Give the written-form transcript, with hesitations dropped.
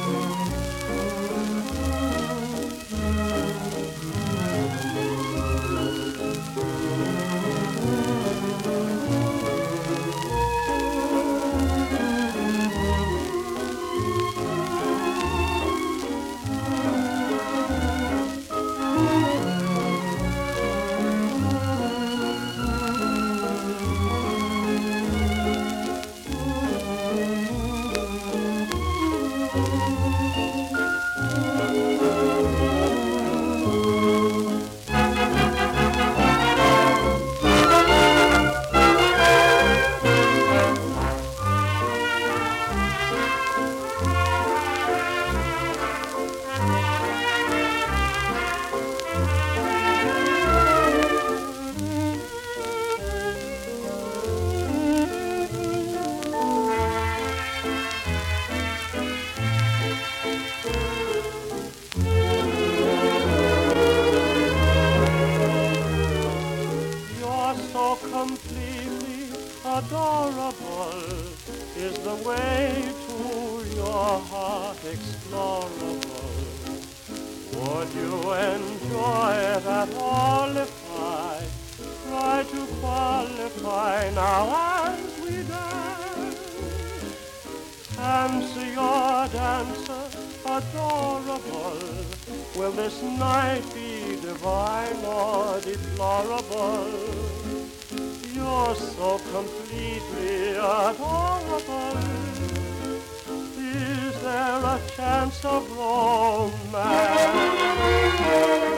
Completely adorable is the way to your heart explorable. Would you enjoy it at all if I try to qualify now as we dance? Answer your dancer, adorable. Will this night be divine or deplorable? You're so completely adorable. Is there a chance of romance?